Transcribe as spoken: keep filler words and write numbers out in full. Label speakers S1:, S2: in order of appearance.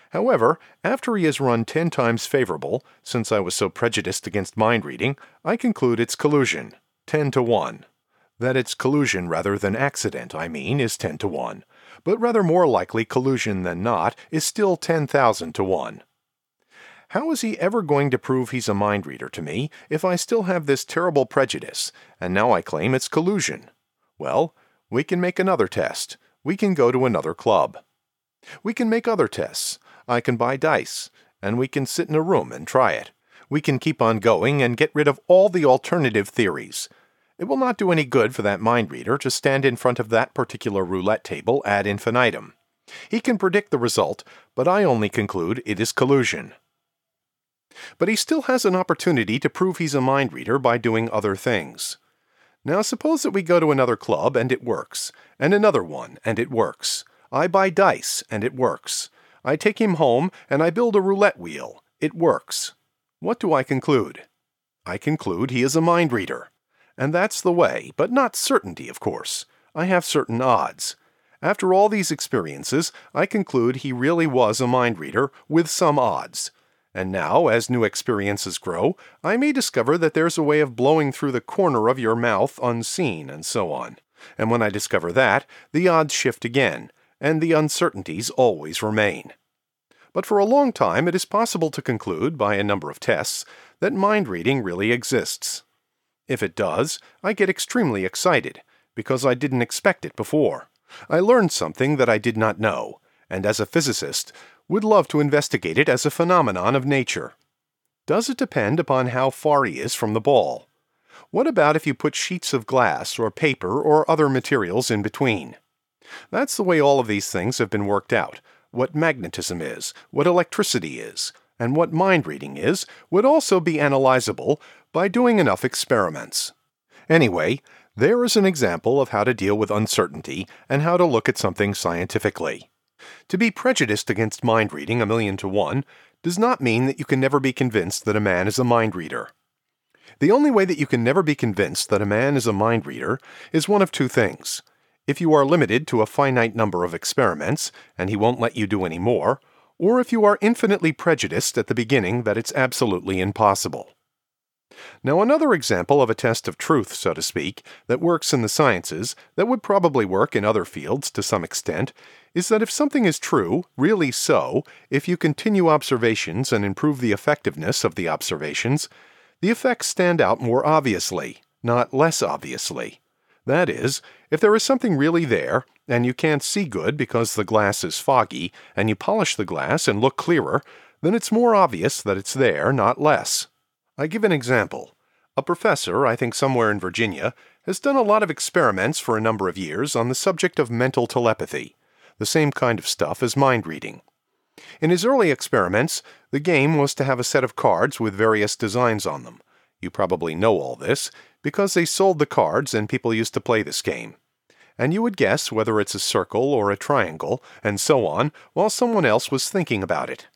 S1: However, after he has run ten times favorable, since I was so prejudiced against mind reading, I conclude it's collusion, ten to one. That it's collusion rather than accident, I mean, is ten to one, but rather more likely collusion than not is still ten thousand to one. How is he ever going to prove he's a mind reader to me if I still have this terrible prejudice, and now I claim it's collusion? Well, we can make another test. We can go to another club. We can make other tests. I can buy dice, and we can sit in a room and try it. We can keep on going and get rid of all the alternative theories. It will not do any good for that mind reader to stand in front of that particular roulette table ad infinitum. He can predict the result, but I only conclude it is collusion. But he still has an opportunity to prove he's a mind reader by doing other things. Now suppose that we go to another club and it works, and another one and it works. I buy dice and it works. I take him home and I build a roulette wheel. It works. What do I conclude? I conclude he is a mind reader. And that's the way, but not certainty, of course. I have certain odds. After all these experiences, I conclude he really was a mind reader with some odds. And now, as new experiences grow, I may discover that there's a way of blowing through the corner of your mouth unseen, and so on. And when I discover that, the odds shift again, and the uncertainties always remain. But for a long time it is possible to conclude, by a number of tests, that mind reading really exists. If it does, I get extremely excited, because I didn't expect it before. I learned something that I did not know, and as a physicist, would love to investigate it as a phenomenon of nature. Does it depend upon how far he is from the ball? What about if you put sheets of glass or paper or other materials in between? That's the way all of these things have been worked out. What magnetism is, what electricity is, and what mind reading is would also be analyzable by doing enough experiments. Anyway, there is an example of how to deal with uncertainty and how to look at something scientifically. To be prejudiced against mind reading a million to one does not mean that you can never be convinced that a man is a mind reader. The only way that you can never be convinced that a man is a mind reader is one of two things. If you are limited to a finite number of experiments, and he won't let you do any more, or if you are infinitely prejudiced at the beginning that it's absolutely impossible. Now another example of a test of truth, so to speak, that works in the sciences, that would probably work in other fields to some extent, is that if something is true, really so, if you continue observations and improve the effectiveness of the observations, the effects stand out more obviously, not less obviously. That is, if there is something really there, and you can't see good because the glass is foggy, and you polish the glass and look clearer, then it's more obvious that it's there, not less. I give an example. A professor, I think somewhere in Virginia, has done a lot of experiments for a number of years on the subject of mental telepathy, the same kind of stuff as mind reading. In his early experiments, the game was to have a set of cards with various designs on them. You probably know all this, because they sold the cards and people used to play this game. And you would guess whether it's a circle or a triangle, and so on, while someone else was thinking about it.